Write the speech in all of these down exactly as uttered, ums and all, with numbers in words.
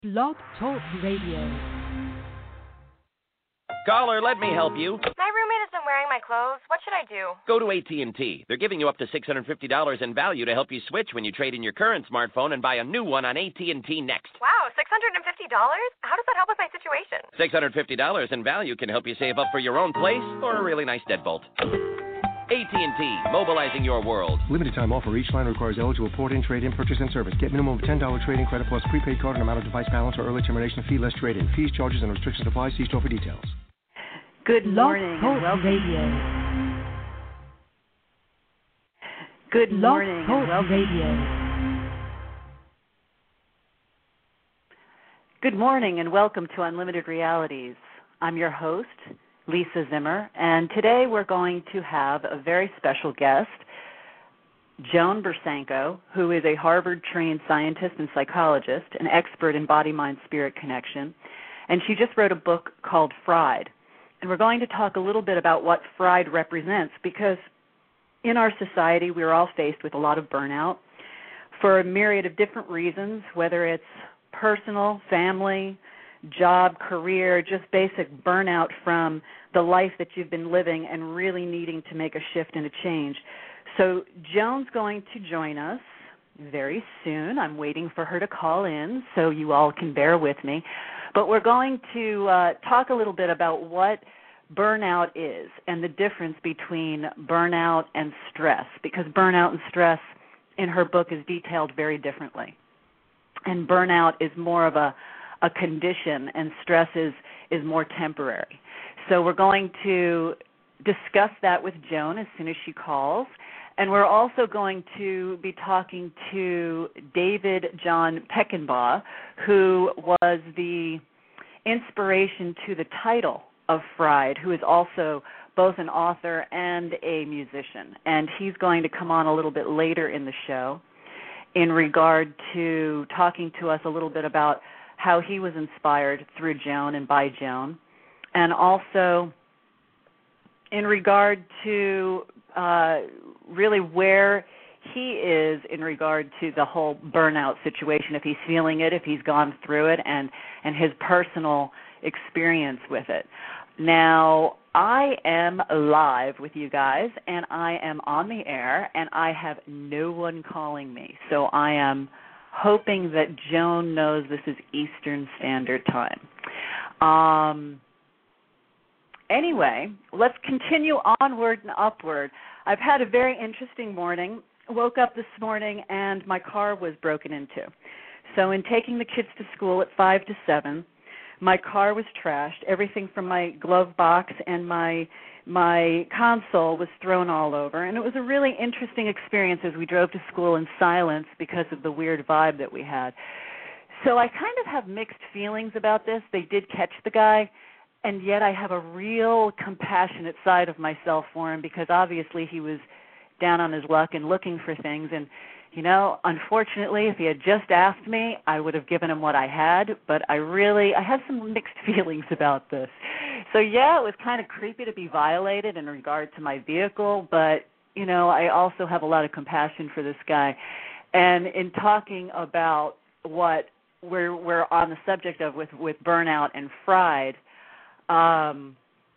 Blog Talk Radio. Caller, let me help you. My roommate isn't wearing my clothes. What should I do? Go to A T and T. They're giving you up to six hundred fifty dollars in value to help you switch when you trade in your current smartphone and buy a new one on A T and T Next. Wow, six hundred fifty dollars? How does that help with my situation? six hundred fifty dollars in value can help you save up for your own place or a really nice deadbolt. A T and T, mobilizing your world. Limited time offer. Each line requires eligible port-in, trade-in, purchase, and service. Get minimum of ten dollars trade-in credit plus prepaid card and amount of device balance or early termination fee, less trade-in. Fees, charges, and restrictions apply. See store for details. Good morning and welcome. Radio. Good morning Blog and welcome. Radio. Good morning and welcome to Unlimited Realities. I'm your host, Lisa Zimmer, and today we're going to have a very special guest, Joan Bursanko, who is a Harvard-trained scientist and psychologist, an expert in body-mind-spirit connection, and she just wrote a book called Fried. And we're going to talk a little bit about what Fried represents, because in our society we're all faced with a lot of burnout for a myriad of different reasons, whether it's personal, family, job, career, just basic burnout from the life that you've been living and really needing to make a shift and a change. So Joan's going to join us very soon. I'm waiting for her to call in, so you all can bear with me. But we're going to uh, talk a little bit about what burnout is and the difference between burnout and stress, because burnout and stress in her book is detailed very differently. And burnout is more of a, a condition, and stress is, is more temporary. So we're going to discuss that with Joan as soon as she calls. And we're also going to be talking to David John Peckinpah, who was the inspiration to the title of Fried, who is also both an author and a musician. And he's going to come on a little bit later in the show in regard to talking to us a little bit about how he was inspired through Joan and by Joan, and also in regard to uh, really where he is in regard to the whole burnout situation, if he's feeling it, if he's gone through it, and, and his personal experience with it. Now, I am live with you guys, and I am on the air, and I have no one calling me. So I am hoping that Joan knows this is Eastern Standard Time. Um, anyway, let's continue onward and upward. I've had a very interesting morning. Woke up this morning, and my car was broken into. So in taking the kids to school at five to seven, my car was trashed. Everything from my glove box and my my console was thrown all over. And it was a really interesting experience as we drove to school in silence because of the weird vibe that we had. So I kind of have mixed feelings about this. They did catch the guy, and yet I have a real compassionate side of myself for him, because obviously he was down on his luck and looking for things. And you know, unfortunately, if he had just asked me, I would have given him what I had, but I really, I have some mixed feelings about this. So, yeah, it was kind of creepy to be violated in regard to my vehicle, but, you know, I also have a lot of compassion for this guy. And in talking about what we're, we're on the subject of with, with burnout and Fried, um,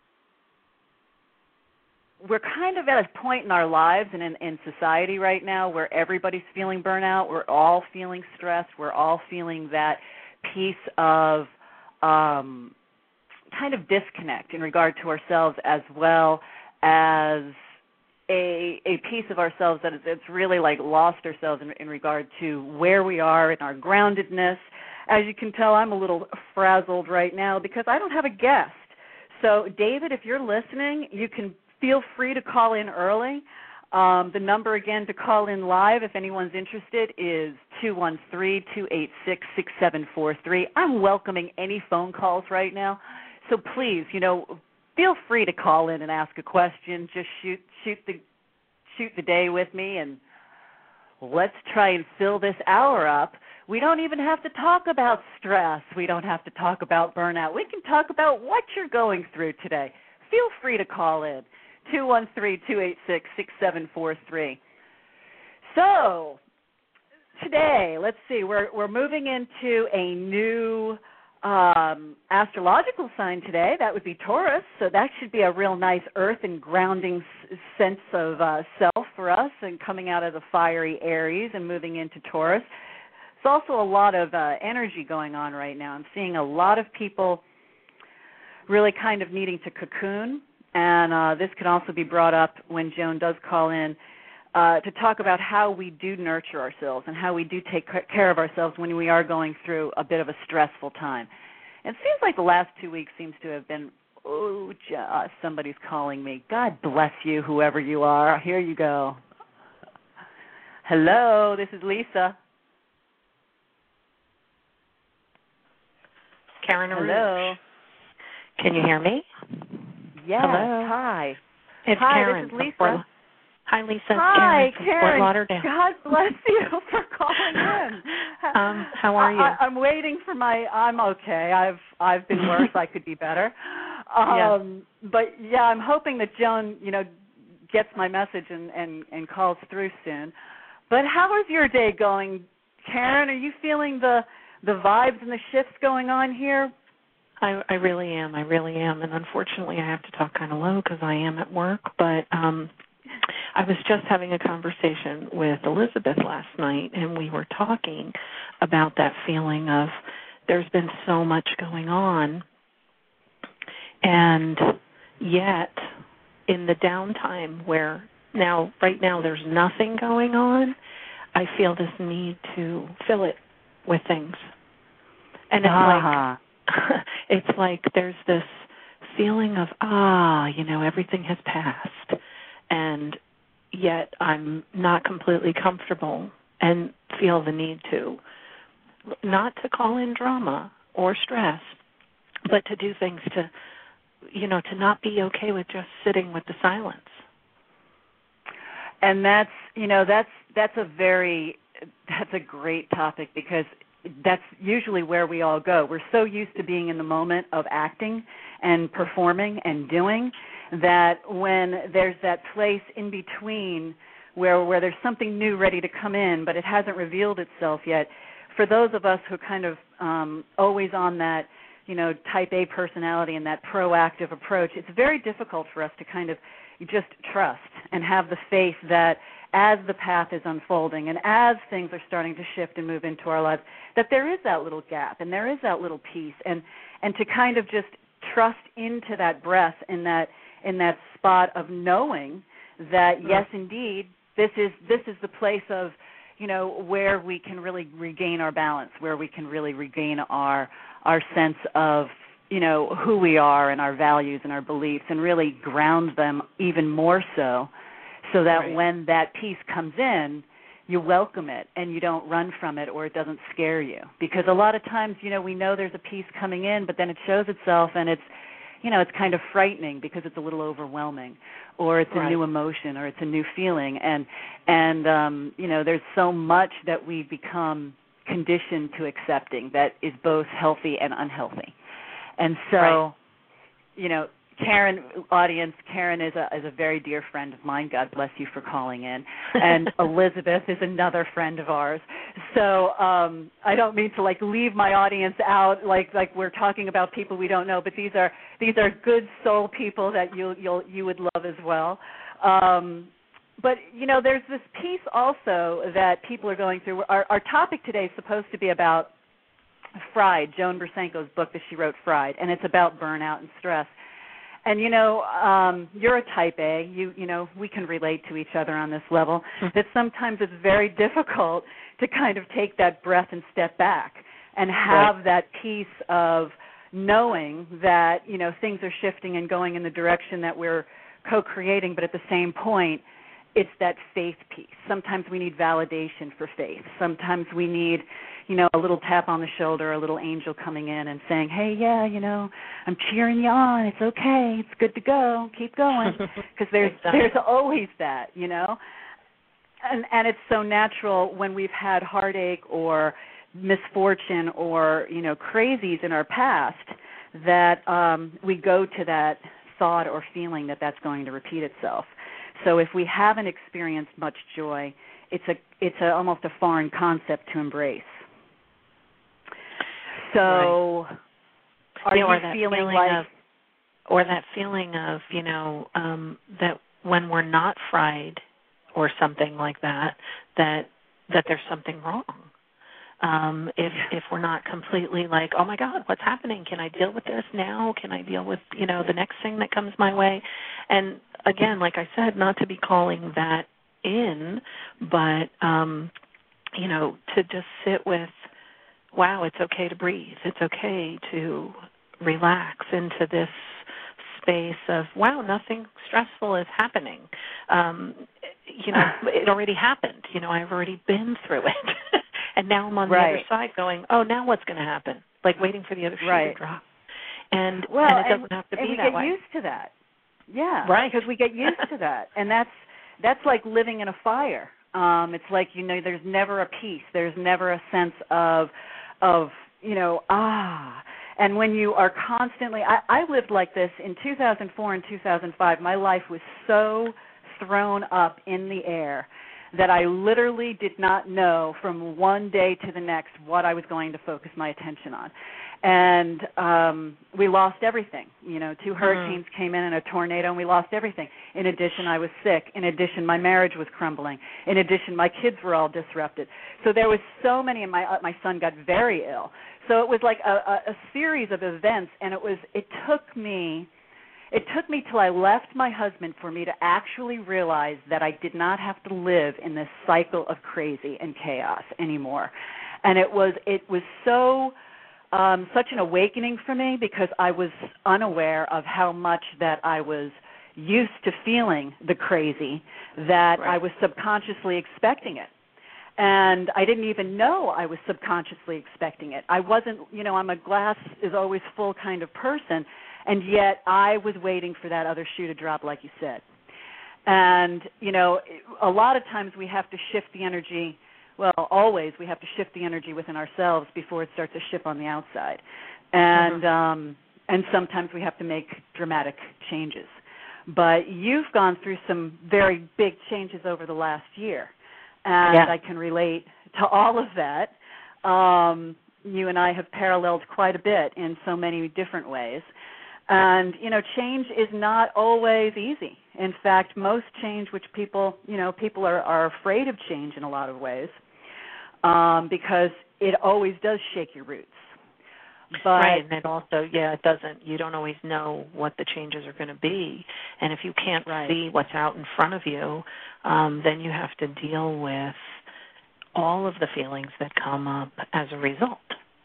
we're kind of at a point in our lives and in, in society right now where everybody's feeling burnout. We're all feeling stressed. We're all feeling that piece of um, kind of disconnect in regard to ourselves, as well as a, a piece of ourselves that is, it's really like lost ourselves in, in regard to where we are in our groundedness. As you can tell, I'm a little frazzled right now because I don't have a guest. So, David, if you're listening, you can feel free to call in early. Um, the number, again, to call in live, if anyone's interested, is two one three, two eight six, six seven four three. I'm welcoming any phone calls right now. So please, you know, feel free to call in and ask a question. Just shoot shoot the shoot the day with me, and let's try and fill this hour up. We don't even have to talk about stress. We don't have to talk about burnout. We can talk about what you're going through today. Feel free to call in. two one three, two eight six, six seven four three. So, today, let's see, we're we're moving into a new um, astrological sign today. That would be Taurus, so that should be a real nice earth and grounding s- sense of uh, self for us, and coming out of the fiery Aries and moving into Taurus. There's also a lot of uh, energy going on right now. I'm seeing a lot of people really kind of needing to cocoon, and uh, this can also be brought up when Joan does call in uh, to talk about how we do nurture ourselves and how we do take care of ourselves when we are going through a bit of a stressful time. It seems like the last two weeks seems to have been, oh, uh, somebody's calling me. God bless you, whoever you are. Here you go. Hello, this is Lisa. Karen Aruj. Hello. Can you hear me? Yes. Hello. Hi. It's Hi, Karen. this is Lisa. Fort, hi, Lisa. Hi, Karen. From Karen. Fort Lauderdale. God bless you for calling in. um, how are you? I, I, I'm waiting for my. I'm okay. I've I've been worse. I could be better. Um, yeah. But yeah, I'm hoping that Joan, you know, gets my message and, and, and calls through soon. But how is your day going, Karen? Are you feeling the the vibes and the shifts going on here? I, I really am. I really am. And unfortunately, I have to talk kind of low because I am at work. But um, I was just having a conversation with Elizabeth last night, and we were talking about that feeling of there's been so much going on, and yet in the downtime where now, right now, there's nothing going on, I feel this need to fill it with things. And it's uh-huh. like it's like there's this feeling of, ah, you know, everything has passed, and yet I'm not completely comfortable and feel the need to, not to call in drama or stress, but to do things to, you know, to not be okay with just sitting with the silence. And that's, you know, that's that's a very, that's a great topic, because that's usually where we all go. We're so used to being in the moment of acting and performing and doing that when there's that place in between where where there's something new ready to come in, but it hasn't revealed itself yet, for those of us who kind of um, always on that, you know, type A personality and that proactive approach, it's very difficult for us to kind of just trust and have the faith that as the path is unfolding and as things are starting to shift and move into our lives, that there is that little gap and there is that little piece, and, and to kind of just trust into that breath in that in that spot of knowing that, yes, indeed, this is this is the place of, you know, where we can really regain our balance, where we can really regain our our sense of, you know, who we are and our values and our beliefs, and really ground them even more so, so that right. when that piece comes in, you welcome it and you don't run from it, or it doesn't scare you. Because a lot of times, you know, we know there's a piece coming in, but then it shows itself and it's, you know, it's kind of frightening because it's a little overwhelming, or it's a right. new emotion, or it's a new feeling. And, and um, you know, there's so much that we become conditioned to accepting that is both healthy and unhealthy. And so, right. you know, Karen, audience, Karen is a is a very dear friend of mine. God bless you for calling in. And Elizabeth is another friend of ours. So um, I don't mean to like leave my audience out, like like we're talking about people we don't know, but these are these are good soul people that you you'll you would love as well. Um, but you know, there's this piece also that people are going through. Our, our topic today is supposed to be about Fried, Joan Bursenko's book that she wrote, Fried, and it's about burnout and stress. And, you know, um, you're a type A. You, you know, we can relate to each other on this level, that sometimes it's very difficult to kind of take that breath and step back and have right. that piece of knowing that, you know, things are shifting and going in the direction that we're co-creating, but at the same point, it's that faith piece. Sometimes we need validation for faith. Sometimes we need, you know, a little tap on the shoulder, a little angel coming in and saying, hey, yeah, you know, I'm cheering you on. It's okay. It's good to go. Keep going. Because there's exactly. there's always that, you know. And, and it's so natural when we've had heartache or misfortune or, you know, crazies in our past that um, we go to that thought or feeling that that's going to repeat itself. So if we haven't experienced much joy it's a it's a, almost a foreign concept to embrace. So, right. are yeah, you or that feeling, feeling like, of, or that feeling of, you know, um, that when we're not fried or something like that, that that there's something wrong. Um, if if we're not completely like, oh my God, what's happening? Can I deal with this now? Can I deal with, you know, the next thing that comes my way? And again, like I said, not to be calling that in, but um, you know, to just sit with, wow, it's okay to breathe. It's okay to relax into this space of, wow, nothing stressful is happening. Um, you know, it already happened. You know, I've already been through it. And now I'm on right. the other side going, oh, now what's going to happen? Like waiting for the other shoe right. to drop. And, well, and it and, doesn't have to and be we that get way. used to that. Yeah, right. Because we get used to that. And that's that's like living in a fire. Um, it's like, you know, there's never a peace. There's never a sense of, of you know, ah. And when you are constantly, I, I lived like this in two thousand four and two thousand five. My life was so thrown up in the air that I literally did not know from one day to the next what I was going to focus my attention on. And um, we lost everything. You know, two hurricanes mm-hmm. came in and a tornado, and we lost everything. In addition, I was sick. In addition, my marriage was crumbling. In addition, my kids were all disrupted. So there was so many, and my uh, my son got very ill. So it was like a, a, a series of events, and it was it took me it took me till I left my husband for me to actually realize that I did not have to live in this cycle of crazy and chaos anymore. And it was it was so um, such an awakening for me, because I was unaware of how much that I was used to feeling the crazy, that right. I was subconsciously expecting it. And I didn't even know I was subconsciously expecting it. I wasn't, you know, I'm a glass is always full kind of person, and yet I was waiting for that other shoe to drop, like you said. And, you know, a lot of times we have to shift the energy, well, always we have to shift the energy within ourselves before it starts to shift on the outside. And, mm-hmm. um, and sometimes we have to make dramatic changes. But you've gone through some very big changes over the last year. And yeah. I can relate to all of that. Um, you and I have paralleled quite a bit in so many different ways. And, you know, change is not always easy. In fact, most change, which people, you know, people are, are afraid of change in a lot of ways, um, because it always does shake your roots. But, right, and it also, yeah, it doesn't, you don't always know what the changes are going to be. And if you can't right. see what's out in front of you, um, then you have to deal with all of the feelings that come up as a result.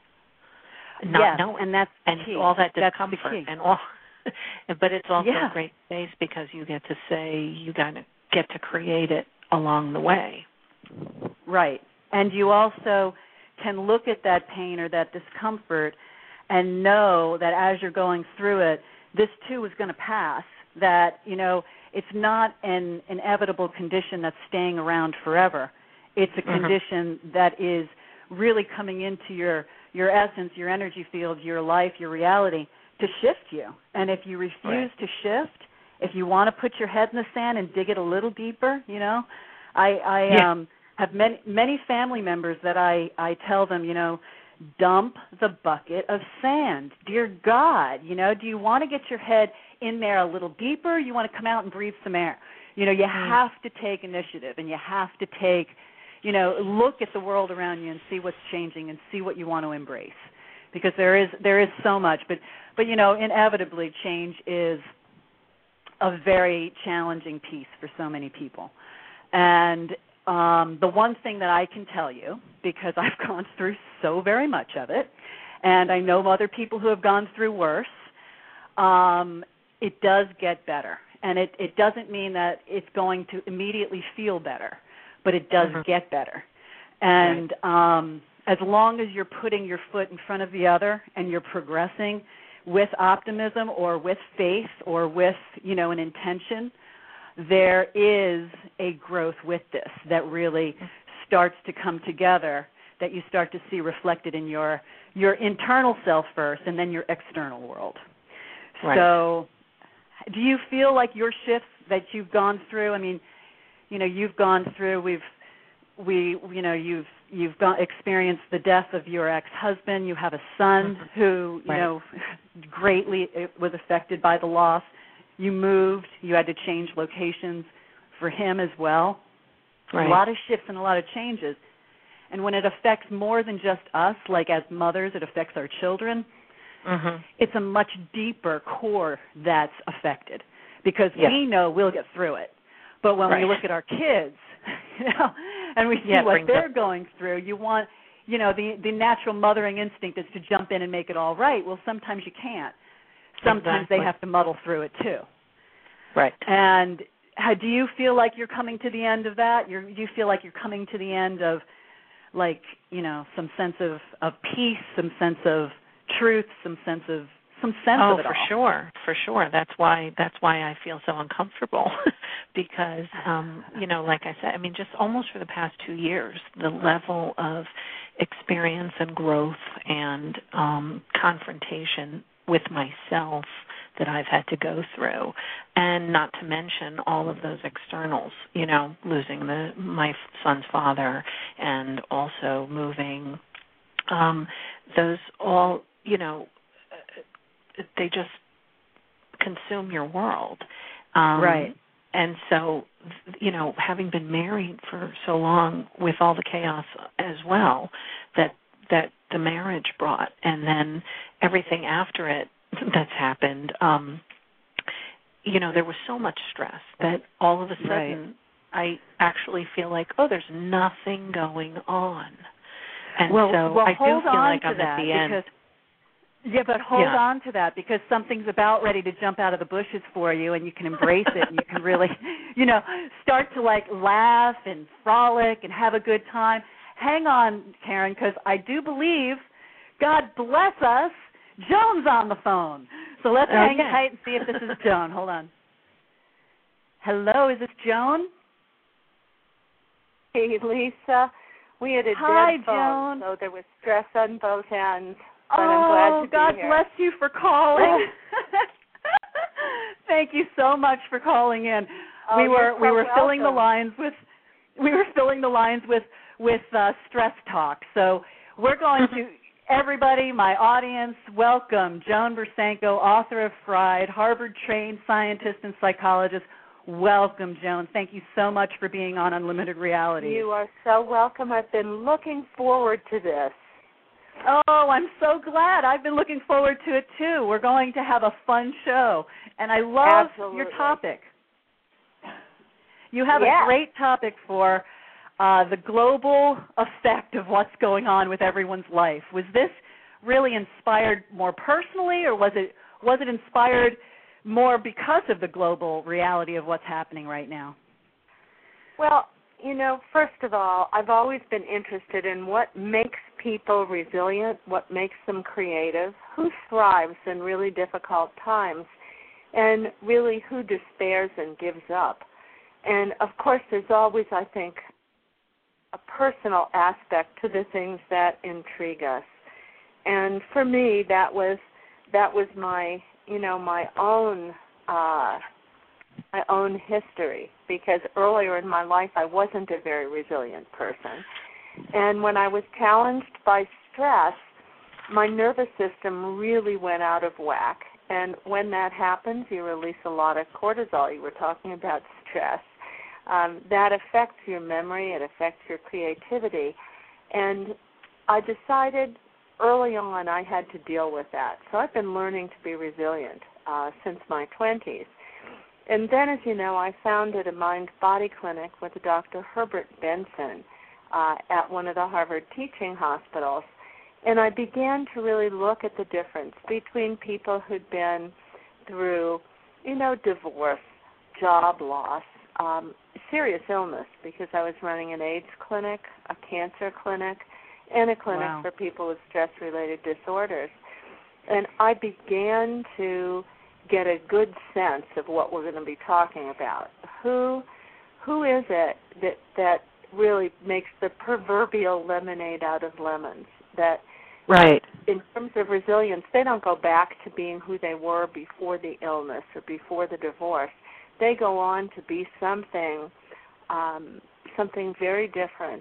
Not yes, knowing. and that's and key. all that that's discomfort and all. But it's also yeah. a great space because you get to say, you got to get to create it along the way. Right, and you also can look at that pain or that discomfort and know that as you're going through it, this too is going to pass, that, you know, it's not an inevitable condition that's staying around forever. It's a mm-hmm. condition that is really coming into your, your essence, your energy field, your life, your reality, to shift you. And if you refuse right. to shift, if you want to put your head in the sand and dig it a little deeper, you know, I, I yeah. um, have many, many family members that I, I tell them, you know, dump the bucket of sand. Dear God, you know, do you want to get your head in there a little deeper? You want to come out and breathe some air? You know, you mm. have to take initiative, and you have to take, you know, look at the world around you and see what's changing and see what you want to embrace, because there is there is so much. But, but you know, inevitably change is a very challenging piece for so many people. And Um, the one thing that I can tell you, because I've gone through so very much of it, and I know other people who have gone through worse, um, it does get better. And it, it doesn't mean that it's going to immediately feel better, but it does mm-hmm. get better. And right. um, as long as you're putting your foot in front of the other and you're progressing with optimism or with faith or with, you know, an intention, there is a growth with this that really starts to come together, that you start to see reflected in your your internal self first and then your external world. Right. So do you feel like your shifts that you've gone through, I mean, you know, you've gone through, we've we, you know, you've you've gone, experienced the death of your ex-husband. You have a son mm-hmm. who, you right. know, greatly was affected by the loss. You moved. You had to change locations for him as well. Right. A lot of shifts and a lot of changes. And when it affects more than just us, like as mothers, it affects our children, mm-hmm. it's a much deeper core that's affected because yes. we know we'll get through it. But when right. we look at our kids, you know, and we see yeah, what they're up. going through, you want, you know, the, the natural mothering instinct is to jump in and make it all right. Well, sometimes you can't. Sometimes exactly. they have to muddle through it too. Right. And how, do you feel like you're coming to the end of that? You're, do you feel like you're coming to the end of, like, you know, some sense of, of peace, some sense of truth, some sense of some sense oh, of it for all? sure, for sure. That's why that's why I feel so uncomfortable because, um, you know, like I said, I mean, just almost for the past two years, the level of experience and growth and um, confrontation with myself that I've had to go through, and not to mention all of those externals, you know, losing the my son's father and also moving, um, those all, you know, they just consume your world. Um, right. And so, you know, having been married for so long with all the chaos as well that that the marriage brought, and then everything after it that's happened, um, you know, there was so much stress that all of a sudden right. I actually feel like, oh, there's nothing going on. And well, so well, I do hold feel on like to I'm that at the end. because, yeah, but hold yeah. on to that because something's about ready to jump out of the bushes for you, and you can embrace it, and you can really, you know, start to, like, laugh and frolic and have a good time. Hang on, Karen, because I do believe, God bless us, Joan's on the phone. So let's okay. hang tight and see if this is Joan. Hold on. Hello, is this Joan? Hey, Lisa. We had a Hi, dead phone, Joan. so there was stress on both ends. But oh, I'm glad to be God here. bless you for calling. Thank you so much for calling in. Oh, we were so we were welcome. filling the lines with we were filling the lines with with uh, stress talk. So we're going to everybody, my audience, welcome Joan Bursanko, author of Fried, Harvard-trained scientist and psychologist. Welcome, Joan. Thank you so much for being on Unlimited Reality. You are so welcome. I've been looking forward to this. Oh, I'm so glad. I've been looking forward to it, too. We're going to have a fun show. And I love Absolutely. your topic. You have yeah. a great topic for uh, the global effect of what's going on with everyone's life. Was this really inspired more personally, or was it was it inspired more because of the global reality of what's happening right now? Well, you know, first of all, I've always been interested in what makes people resilient, what makes them creative, who thrives in really difficult times, and really who despairs and gives up. And, of course, there's always, I think, a personal aspect to the things that intrigue us. And for me, that was that was my, you know, my own uh, my own history, because earlier in my life I wasn't a very resilient person. And when I was challenged by stress, my nervous system really went out of whack. And when that happens, you release a lot of cortisol. You were talking about stress. Um, that affects your memory. It affects your creativity. And I decided early on I had to deal with that. So I've been learning to be resilient uh, since my twenties. And then, as you know, I founded a mind-body clinic with Doctor Herbert Benson uh, at one of the Harvard teaching hospitals. And I began to really look at the difference between people who'd been through, you know, divorce, job loss, um, serious illness, because I was running an AIDS clinic, a cancer clinic, and a clinic Wow. for people with stress-related disorders. And I began to get a good sense of what we're going to be talking about. Who who is it that that really makes the proverbial lemonade out of lemons? That right. in terms of resilience, they don't go back to being who they were before the illness or before the divorce. They go on to be something um, something very different.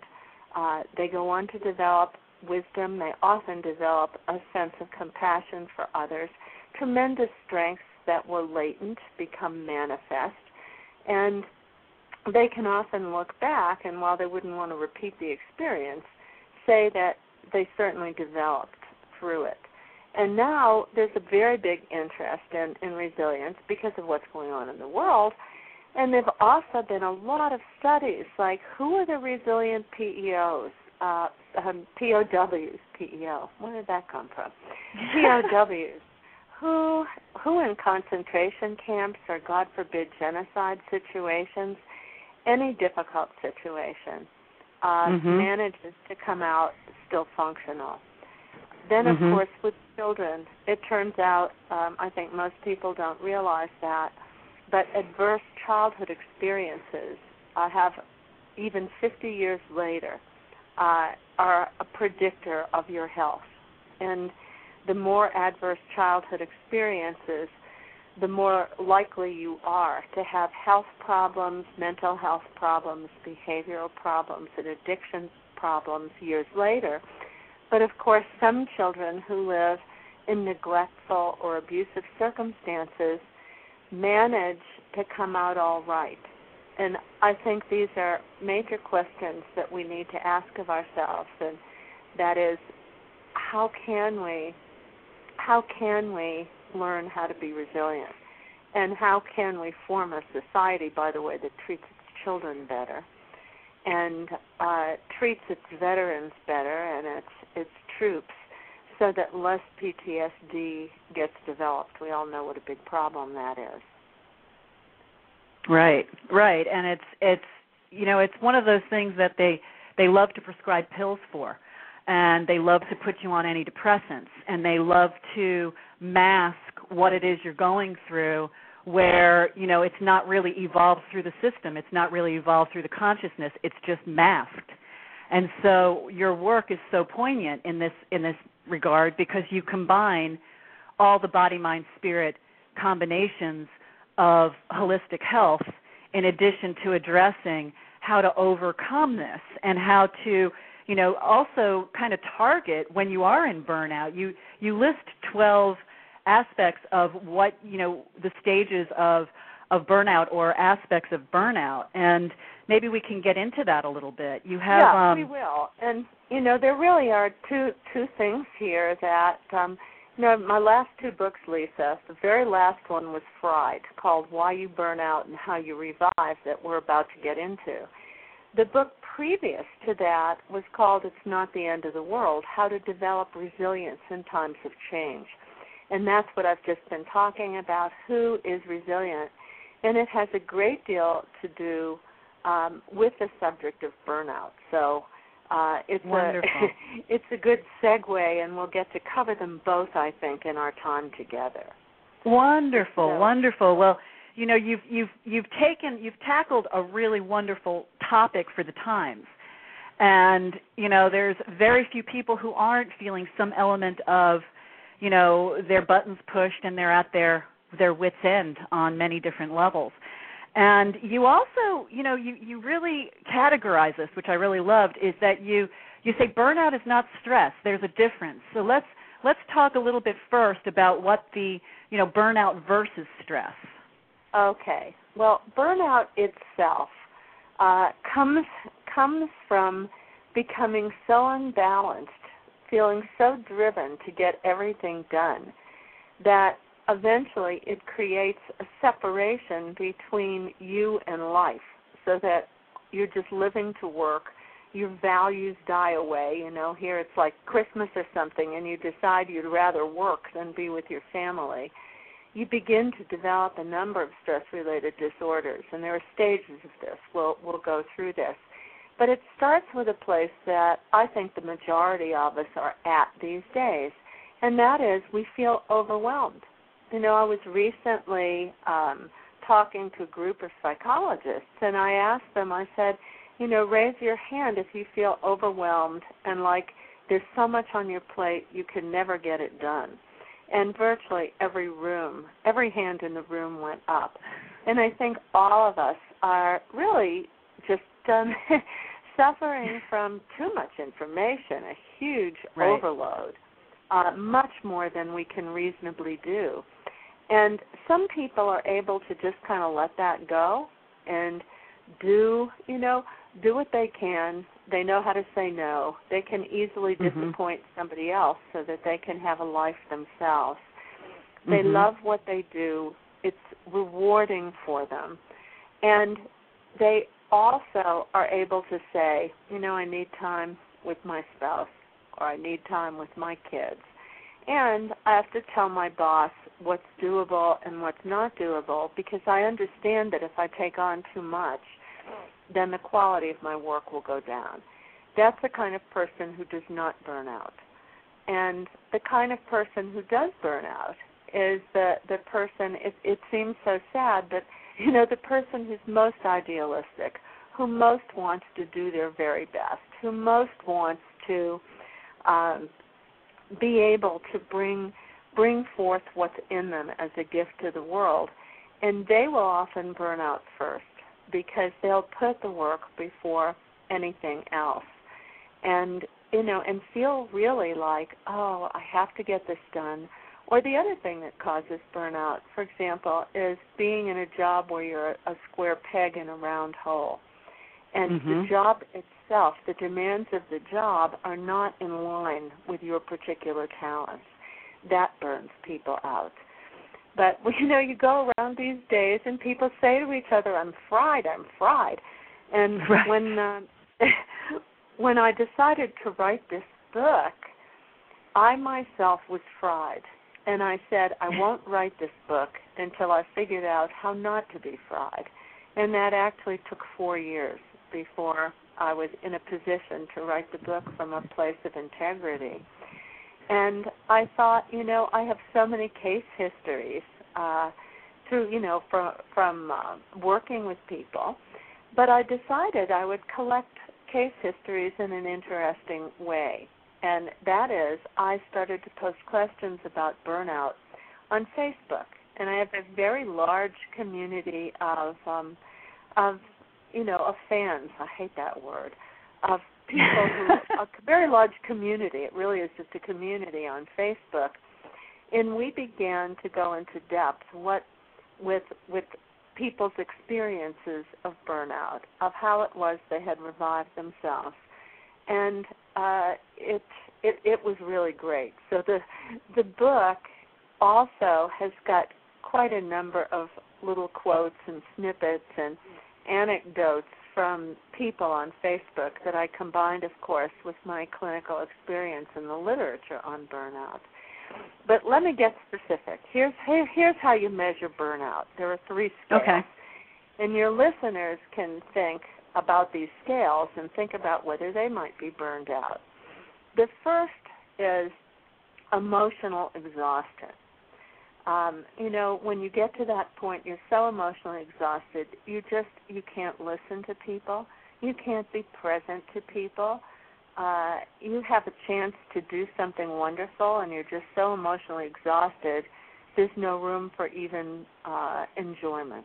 Uh, they go on to develop wisdom. They often develop a sense of compassion for others. Tremendous strengths that were latent become manifest. And they can often look back, and while they wouldn't want to repeat the experience, say that they certainly developed through it. And now there's a very big interest in, in resilience because of what's going on in the world. And there have also been a lot of studies, like who are the resilient P E Os, uh, um, P O Ws, P E O, where did that come from? P O Ws, who, who in concentration camps or, God forbid, genocide situations, any difficult situation, uh, mm-hmm. manages to come out still functional. Then, of mm-hmm. course, with children, it turns out, um, I think most people don't realize that, but adverse childhood experiences uh, have, even fifty years later, uh, are a predictor of your health. And the more adverse childhood experiences, the more likely you are to have health problems, mental health problems, behavioral problems, and addiction problems years later. But, of course, some children who live in neglectful or abusive circumstances manage to come out all right. And I think these are major questions that we need to ask of ourselves, and that is, how can we, how can we learn how to be resilient? And how can we form a society, by the way, that treats its children better and uh, treats its veterans better and its its troops, so that less P T S D gets developed? We all know what a big problem that is. Right, right, and it's it's you know it's one of those things that they they love to prescribe pills for, and they love to put you on antidepressants, and they love to mask what it is you're going through, where, you know, it's not really evolved through the system. It's not really evolved through the consciousness. It's just masked. And so your work is so poignant in this in this regard, because you combine all the body, mind, spirit combinations of holistic health in addition to addressing how to overcome this and how to, you know, also kind of target when you are in burnout. You you list twelve aspects of what, you know, the stages of of burnout or aspects of burnout, and maybe we can get into that a little bit. You have yeah, um, we will. And you know, there really are two two things here that um, you know, my last two books, Lisa. The very last one was Fried, called Why You Burn Out and How You Revive, that we're about to get into. The book previous to that was called It's Not the End of the World: How to Develop Resilience in Times of Change. And that's what I've just been talking about, who is resilient. And it has a great deal to do um, with the subject of burnout. So uh, it's, a, it's a good segue, and we'll get to cover them both, I think, in our time together. Wonderful, so, wonderful. Well, you know, you've you've you've taken you've tackled a really wonderful topic for the times. And, you know, there's very few people who aren't feeling some element of, you know, their buttons pushed and they're at their, their wits' end on many different levels. And you also, you know, you, you really categorize this, which I really loved, is that you, you say burnout is not stress. There's a difference. So let's let's talk a little bit first about what the, you know, burnout versus stress. Okay. Well, burnout itself uh, comes comes from becoming so unbalanced, feeling so driven to get everything done, that eventually it creates a separation between you and life, so that you're just living to work. Your values die away. You know, here it's like Christmas or something, and you decide you'd rather work than be with your family. You begin to develop a number of stress-related disorders, and there are stages of this. We'll, we'll go through this. But it starts with a place that I think the majority of us are at these days, and that is we feel overwhelmed. You know, I was recently um, talking to a group of psychologists, and I asked them, I said, you know, raise your hand if you feel overwhelmed and like there's so much on your plate you can never get it done. And virtually every room, every hand in the room went up. And I think all of us are really just um, suffering from too much information, a huge right. overload, uh, much more than we can reasonably do. And some people are able to just kind of let that go and do, you know, do what they can. They know how to say no. They can easily mm-hmm. disappoint somebody else so that they can have a life themselves. They mm-hmm. love what they do. It's rewarding for them. And they also are able to say, you know, I need time with my spouse, or I need time with my kids. And I have to tell my boss what's doable and what's not doable, because I understand that if I take on too much, then the quality of my work will go down. That's the kind of person who does not burn out. And the kind of person who does burn out is the, the person, it, it seems so sad, but, you know, the person who's most idealistic, who most wants to do their very best, who most wants to um, be able to bring bring forth what's in them as a gift to the world. And they will often burn out first because they'll put the work before anything else. And, you know, and feel really like, oh, I have to get this done. Or the other thing that causes burnout, for example, is being in a job where you're a square peg in a round hole. And mm-hmm. the job itself, the demands of the job are not in line with your particular talents. That burns people out. But, you know, you go around these days and people say to each other, I'm fried, I'm fried. And right. when uh, when I decided to write this book, I myself was fried. And I said, I won't write this book until I figured out how not to be fried. And that actually took four years before I was in a position to write the book from a place of integrity. And I thought, you know, I have so many case histories uh, through, you know, from, from uh, working with people, but I decided I would collect case histories in an interesting way. And that is, I started to post questions about burnout on Facebook. And I have a very large community of, um, of you know, of fans. I hate that word. Of people who, a very large community. It really is just a community on Facebook. And we began to go into depth what with with people's experiences of burnout, of how it was they had revived themselves. And uh, it, it it was really great. So the the book also has got quite a number of little quotes and snippets and anecdotes from people on Facebook that I combined, of course, with my clinical experience in the literature on burnout. But let me get specific. Here's here, here's how you measure burnout. There are three scales. Okay. And your listeners can think about these scales and think about whether they might be burned out. The first is emotional exhaustion. Um, you know, when you get to that point, you're so emotionally exhausted, you just, you can't listen to people. You can't be present to people. Uh, you have a chance to do something wonderful, and you're just so emotionally exhausted, there's no room for even uh, enjoyment.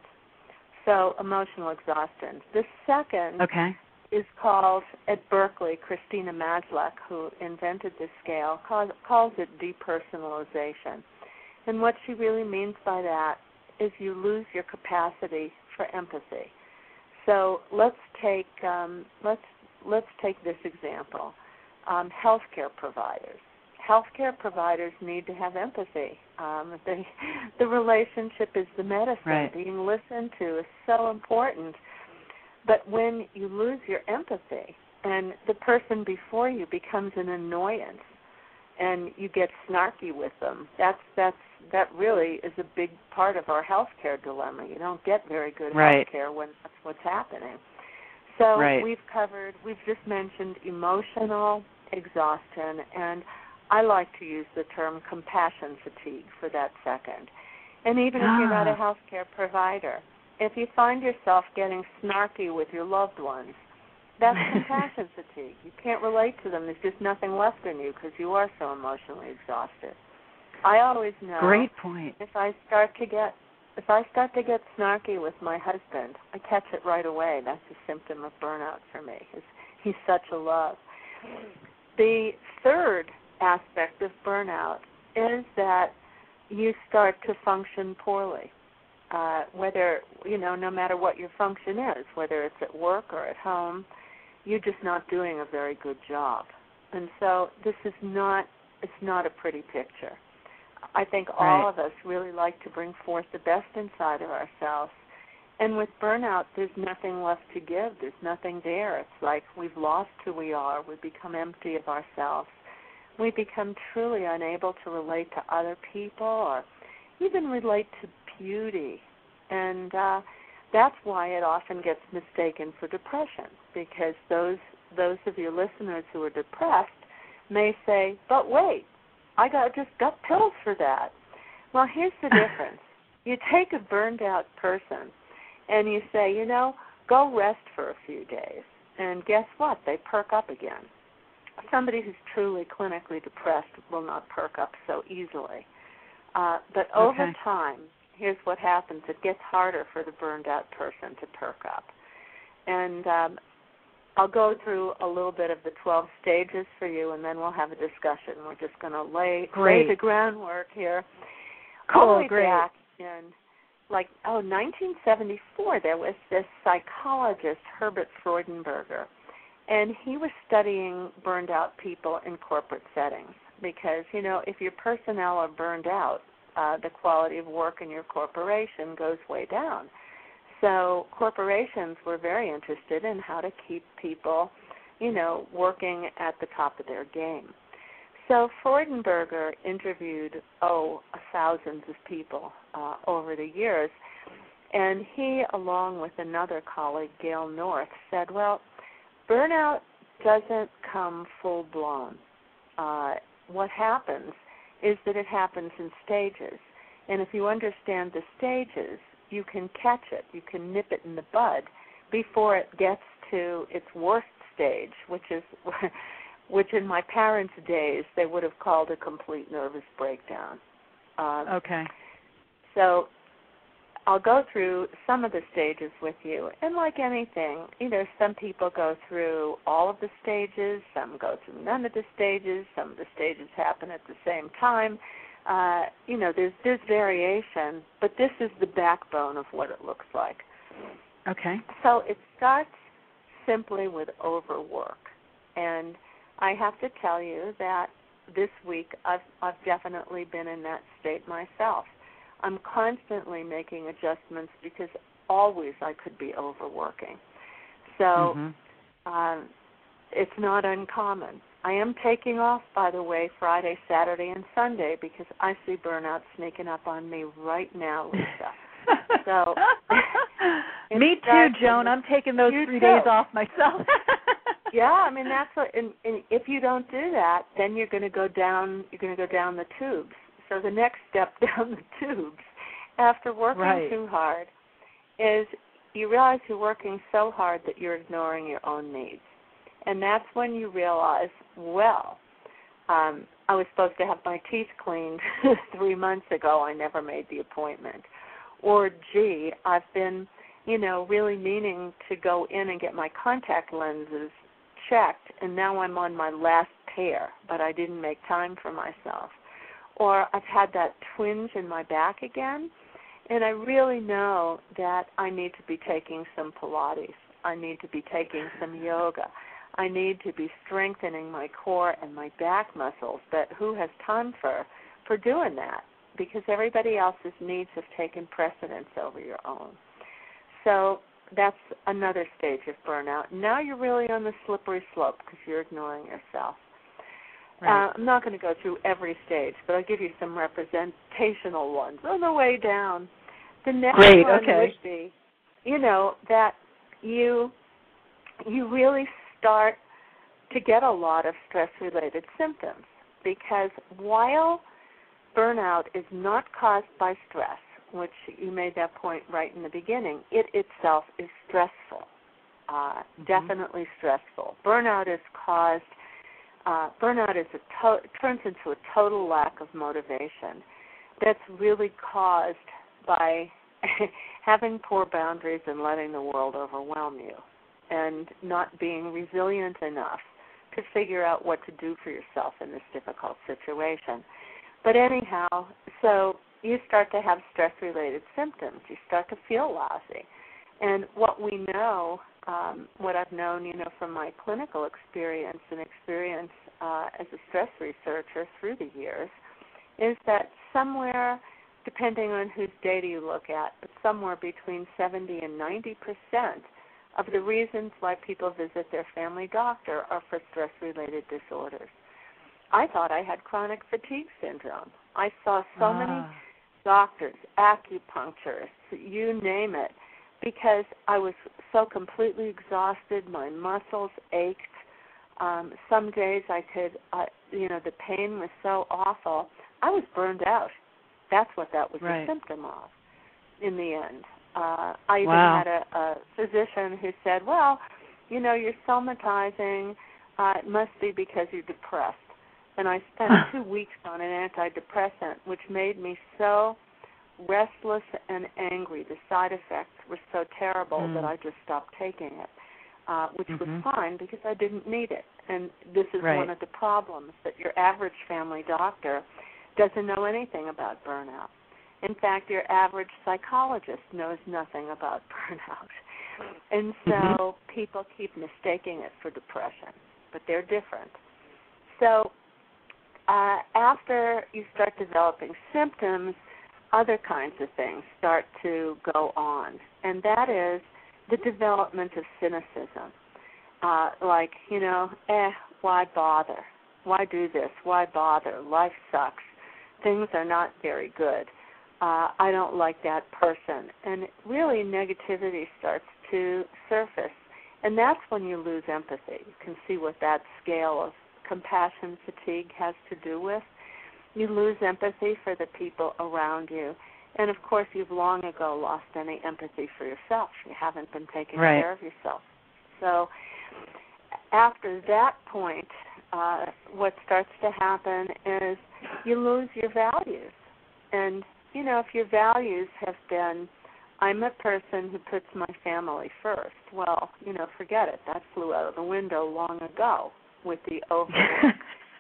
So emotional exhaustion. The second okay. is called, at Berkeley, Christina Maslach, who invented this scale, calls, calls it depersonalization. And what she really means by that is you lose your capacity for empathy. So let's take um, let's let's take this example: um, healthcare providers. Healthcare providers need to have empathy. Um, they, the relationship is the medicine. Right. Being listened to is so important. But when you lose your empathy, and the person before you becomes an annoyance, and you get snarky with them, that's that's that really is a big part of our healthcare dilemma. You don't get very good right. healthcare when that's what's happening. So right. we've covered, we've just mentioned emotional exhaustion, and I like to use the term compassion fatigue for that second. And even ah. if you're not a healthcare provider, if you find yourself getting snarky with your loved ones, that's compassion fatigue. You can't relate to them. There's just nothing left in you because you are so emotionally exhausted. I always know. Great point. If I start to get if I start to get snarky with my husband, I catch it right away. That's a symptom of burnout for me. His He's such a love. The third aspect of burnout is that you start to function poorly. Uh, whether, you know, no matter what your function is, whether it's at work or at home, you're just not doing a very good job. And so this is not, it's not a pretty picture. I think all right. of us really like to bring forth the best inside of ourselves. And with burnout, there's nothing left to give. There's nothing there. It's like we've lost who we are. We become empty of ourselves. We become truly unable to relate to other people or even relate to beauty. And uh, that's why it often gets mistaken for depression, because those those of your listeners who are depressed may say, but wait, I got just got pills for that. Well, here's the difference. You take a burned out person and you say, you know, go rest for a few days. And guess what? They perk up again. Somebody who's truly clinically depressed will not perk up so easily. Uh, but over okay. time, here's what happens. It gets harder for the burned out person to perk up. And um, I'll go through a little bit of the twelve stages for you, and then we'll have a discussion. We're just going to lay, lay the groundwork here. Cool, All the way great. back in, like, oh, nineteen seventy-four, there was this psychologist, Herbert Freudenberger, and he was studying burned out people in corporate settings because, you know, if your personnel are burned out, uh, the quality of work in your corporation goes way down. So corporations were very interested in how to keep people, you know, working at the top of their game. So Freudenberger interviewed, oh, thousands of people uh, over the years, and he, along with another colleague, Gail North, said, well, burnout doesn't come full-blown. Uh, what happens is that it happens in stages, and if you understand the stages, you can catch it, you can nip it in the bud before it gets to its worst stage, which is which in my parents' days they would have called a complete nervous breakdown. Uh, okay. So I'll go through some of the stages with you, and like anything, you know, some people go through all of the stages, some go through none of the stages, some of the stages happen at the same time. Uh, you know, there's, there's variation, but this is the backbone of what it looks like. Okay. So it starts simply with overwork. And I have to tell you that this week I've, I've definitely been in that state myself. I'm constantly making adjustments because always I could be overworking. So mm-hmm. um, it's not uncommon. I am taking off, by the way, Friday, Saturday, and Sunday because I see burnout sneaking up on me right now, Lisa. So me too, Joan. I'm taking those three too. days off myself. Yeah, I mean that's what. And, and if you don't do that, then you're going to go down. You're going to go down the tubes. So the next step down the tubes, after working right. too hard, is you realize you're working so hard that you're ignoring your own needs. And that's when you realize, well, um, I was supposed to have my teeth cleaned three months ago. I never made the appointment. Or, gee, I've been, you know, really meaning to go in and get my contact lenses checked, and now I'm on my last pair, but I didn't make time for myself. Or I've had that twinge in my back again, and I really know that I need to be taking some Pilates. I need to be taking some yoga. I need to be strengthening my core and my back muscles, but who has time for, for doing that? Because everybody else's needs have taken precedence over your own. So that's another stage of burnout. Now you're really on the slippery slope because you're ignoring yourself. Right. Uh, I'm not going to go through every stage, but I'll give you some representational ones on the way down. The next Great, one okay. would be, you know, that you you really start to get a lot of stress-related symptoms because while burnout is not caused by stress, which you made that point right in the beginning, it itself is stressful, uh, mm-hmm. definitely stressful. Burnout is caused, uh, burnout is a to- turns into a total lack of motivation that's really caused by having poor boundaries and letting the world overwhelm you. and not being resilient enough to figure out what to do for yourself in this difficult situation. But anyhow, so you start to have stress-related symptoms. You start to feel lousy. And what we know, um, what I've known, you know, from my clinical experience and experience uh, as a stress researcher through the years, is that somewhere, depending on whose data you look at, but somewhere between seventy and ninety percent of the reasons why people visit their family doctor are for stress-related disorders. I thought I had chronic fatigue syndrome. I saw so ah. many doctors, acupuncturists, you name it, because I was so completely exhausted. My muscles ached. Um, some days I could, uh, you know, the pain was so awful. I was burned out. That's what that was right. a symptom of in the end. Uh, I even wow. had a, a physician who said, well, you know, you're somatizing. Uh, it must be because you're depressed. And I spent two weeks on an antidepressant, which made me so restless and angry. The side effects were so terrible mm. that I just stopped taking it, uh, which mm-hmm. was fine because I didn't need it. And this is right. one of the problems, that your average family doctor doesn't know anything about burnout. In fact, your average psychologist knows nothing about burnout. And so mm-hmm. people keep mistaking it for depression, but they're different. So uh, after you start developing symptoms, other kinds of things start to go on, and that is the development of cynicism. Uh, like, you know, eh, why bother? Why do this? Why bother? Life sucks. Things are not very good. Uh, I don't like that person. And really negativity starts to surface. And that's when you lose empathy. You can see what that scale of compassion fatigue has to do with. You lose empathy for the people around you. And, of course, you've long ago lost any empathy for yourself. You haven't been taking right. care of yourself. So after that point, uh, what starts to happen is you lose your values. And, you know, if your values have been, I'm a person who puts my family first, well, you know, forget it. That flew out of the window long ago with the overwork.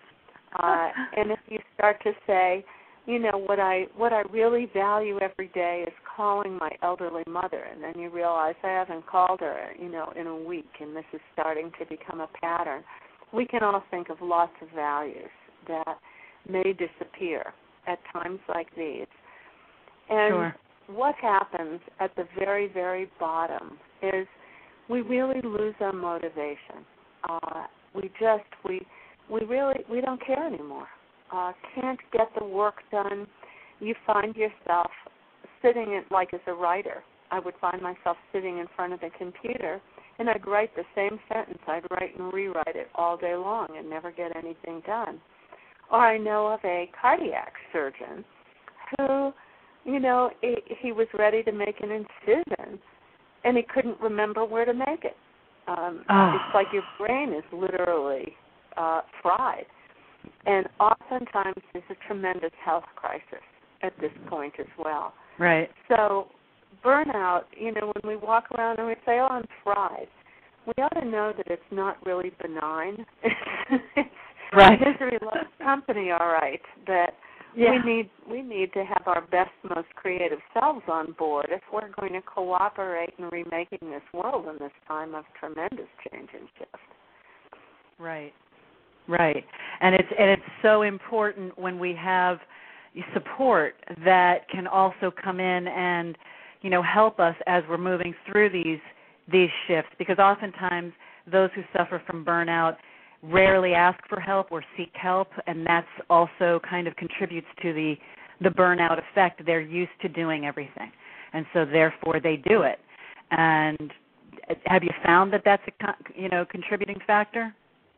uh, and if you start to say, you know, what I what I really value every day is calling my elderly mother, and then you realize I haven't called her, you know, in a week, and this is starting to become a pattern. We can all think of lots of values that may disappear at times like these. And sure. what happens at the very, very bottom is we really lose our motivation. Uh, we just, we we really, we don't care anymore. Uh, can't get the work done. You find yourself sitting in, like as a writer. I would find myself sitting in front of the computer, and I'd write the same sentence. I'd write and rewrite it all day long and never get anything done. Or I know of a cardiac surgeon who, you know, he, he was ready to make an incision, and he couldn't remember where to make it. Um, oh. It's like your brain is literally uh, fried. And oftentimes there's a tremendous health crisis at this point as well. Right. So burnout, you know, when we walk around and we say, oh, I'm fried, we ought to know that it's not really benign. It's right. misery loves company, all right, that yeah. we need we need to have our best, most creative selves on board if we're going to cooperate in remaking this world in this time of tremendous change and shift. Right. Right, and it's and it's so important when we have support that can also come in and, you know, help us as we're moving through these these shifts, because oftentimes those who suffer from burnout rarely ask for help or seek help, and that's also kind of contributes to the the burnout effect. They're used to doing everything, and so therefore they do it. And have you found that that's a you know contributing factor?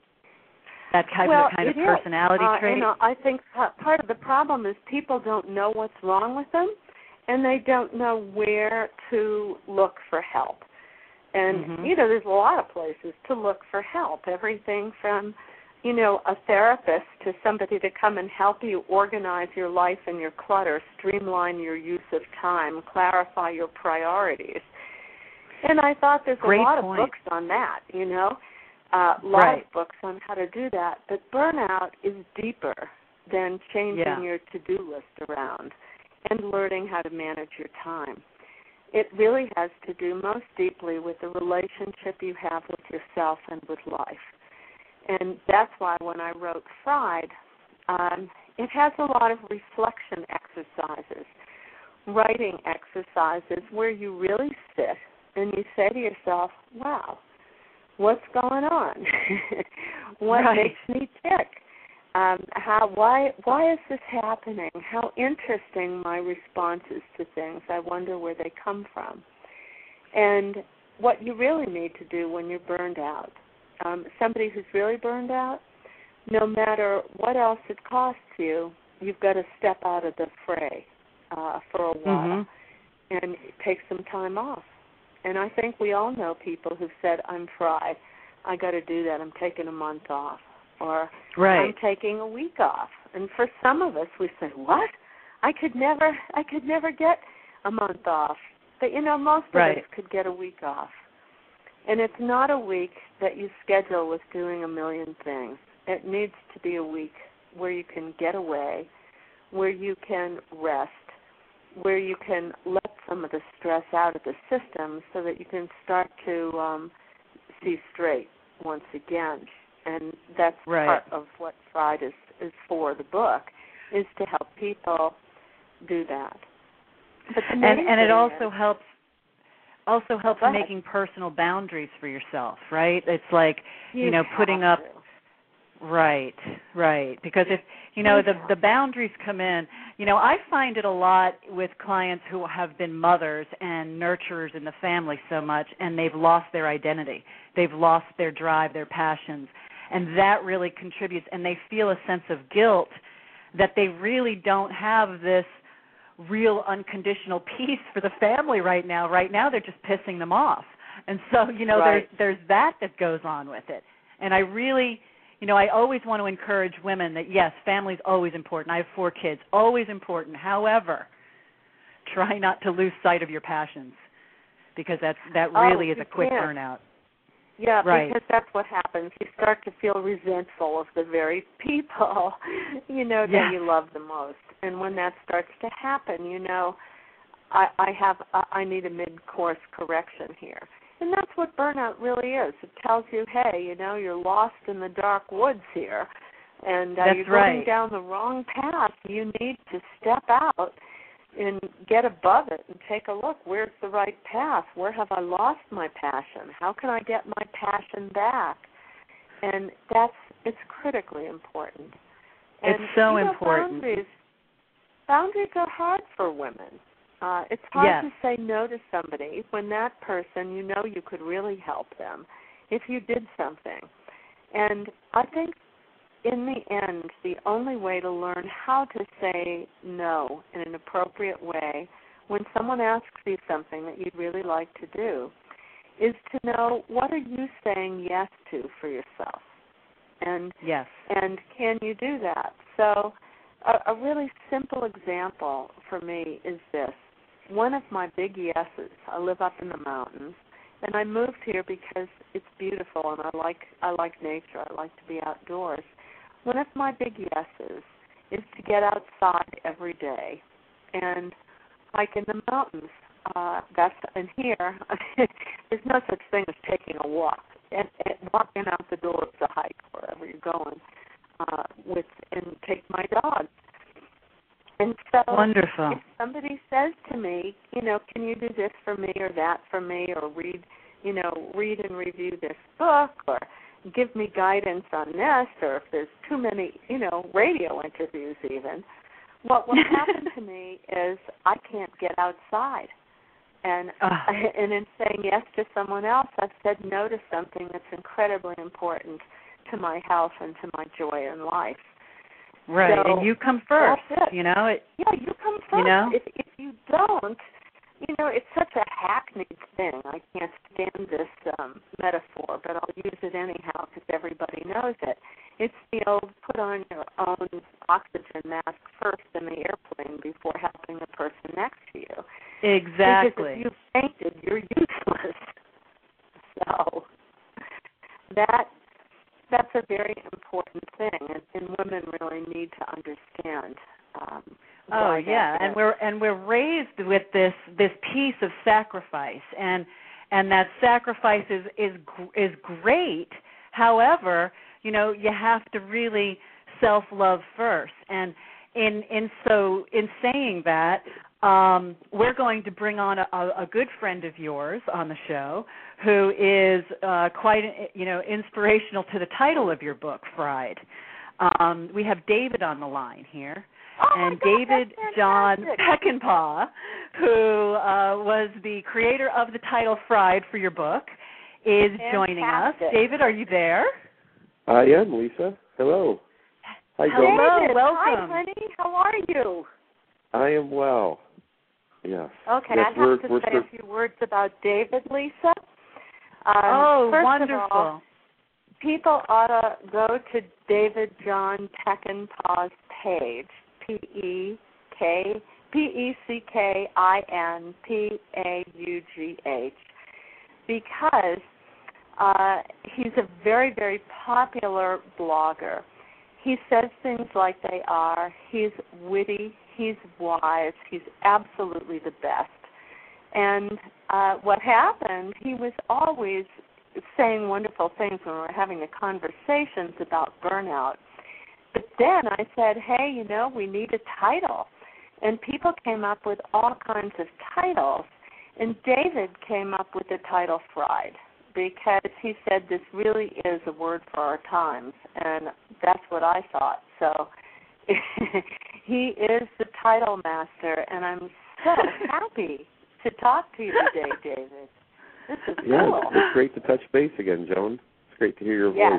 That kind well, of kind of it personality is. Uh, trait? You know, I think part of the problem is people don't know what's wrong with them, and they don't know where to look for help. And, mm-hmm. you know, there's a lot of places to look for help, everything from, you know, a therapist to somebody to come and help you organize your life and your clutter, streamline your use of time, clarify your priorities. And I thought there's Great a lot point. of books on that, you know, a uh, lot right. of books on how to do that. But burnout is deeper than changing yeah. your to-do list around and learning how to manage your time. It really has to do most deeply with the relationship you have with yourself and with life. And that's why when I wrote Fried, um, it has a lot of reflection exercises, writing exercises where you really sit and you say to yourself, wow, what's going on? What right. makes me tick? Um, how? Why? Why is this happening? How interesting my responses to things. I wonder where they come from. And what you really need to do when you're burned out, um, somebody who's really burned out, no matter what else it costs you, you've got to step out of the fray uh, for a while mm-hmm. and take some time off. And I think we all know people who've said, I'm fried. I got to do that. I'm taking a month off. Or right. I'm taking a week off. And for some of us, we say, what? I could never I could never get a month off. But, you know, most of right. us could get a week off. And it's not a week that you schedule with doing a million things. It needs to be a week where you can get away, where you can rest, where you can let some of the stress out of the system so that you can start to um, see straight once again. And that's right. part of what Fried is, is for, the book, is to help people do that. But the main and and it thing also is, helps also helps Go ahead. making personal boundaries for yourself, right? It's like, you, you know, putting have up to. Right, right. Because if, you know, the the boundaries come in, you know, I find it a lot with clients who have been mothers and nurturers in the family so much, and they've lost their identity. They've lost their drive, their passions, and that really contributes, and they feel a sense of guilt that they really don't have this real unconditional peace for the family right now. Right now they're just pissing them off. And so, you know, Right. there's there's that that goes on with it. And I really... You know, I always want to encourage women that, yes, family's always important. I have four kids, always important. However, try not to lose sight of your passions because that's, that really oh, is a quick can't. burnout. Yeah, right. because that's what happens. You start to feel resentful of the very people, you know, that yeah. you love the most. And when that starts to happen, you know, I, I have I need a mid-course correction here. And that's what burnout really is. It tells you, hey, you know, you're lost in the dark woods here, and uh, that's you're right. going down the wrong path. You need to step out and get above it and take a look. Where's the right path? Where have I lost my passion? How can I get my passion back? And that's it's critically important. And, it's so you know, important. Boundaries, boundaries are hard for women. Uh, it's hard yes. to say no to somebody when that person, you know you could really help them if you did something. And I think in the end, the only way to learn how to say no in an appropriate way when someone asks you something that you'd really like to do is to know what are you saying yes to for yourself. And, yes. and can you do that? So a, a really simple example for me is this. One of my big yeses, I live up in the mountains, and I moved here because it's beautiful and I like I like nature. I like to be outdoors. One of my big yeses is to get outside every day and hike in the mountains. Uh, that's and here there's no such thing as taking a walk. And, and walking out the door is a hike wherever you're going uh, with and take my dog. And so wonderful. If somebody says to me, you know, can you do this for me or that for me or read, you know, read and review this book or give me guidance on this or if there's too many, you know, radio interviews even, what will happen to me is I can't get outside. And uh. and in saying yes to someone else, I've said no to something that's incredibly important to my health and to my joy in life. Right, so and you come first, that's it. you know? It, yeah, you come first. You know? If, if you don't, you know, it's such a hackneyed thing. I can't stand this um, metaphor, but I'll use it anyhow because everybody knows it. It's the old put on your own oxygen mask first in the airplane before helping the person next to you. Exactly. Because if you've fainted, you're useless. So that that's a very important thing, and, and women really need to understand. Um, oh yeah, and we're and we're raised with this this piece of sacrifice, and and that sacrifice is is is great. However, you know, you have to really self-love first, and in in so in saying that, um, we're going to bring on a, a good friend of yours on the show, who is uh, quite you know inspirational to the title of your book, Fried. Um, we have David on the line here. Oh and God, David John Peckinpah, who uh, was the creator of the title Fried for your book, is Fantastic. joining us. David, are you there? I am, Lisa. Hello. Hi, Hello, David, welcome. Hi, honey. How are you? I am well. Yes. Okay, yes, I we're, have to we're say sur- a few words about David, Lisa. Um, oh, first wonderful. Of all, people ought to go to David John Peckinpah's page, P E K P E C K I N P A U G H, because uh, he's a very, very popular blogger. He says things like they are. He's witty. He's wise. He's absolutely the best. And uh, what happened, he was always saying wonderful things when we were having the conversations about burnout. But then I said, hey, you know, we need a title. And people came up with all kinds of titles. And David came up with the title Fried, because he said this really is a word for our times. And that's what I thought. So he is the title master, and I'm so happy to talk to you today, David. This is yeah, cool. It's great to touch base again, Joan. It's great to hear your yes. voice.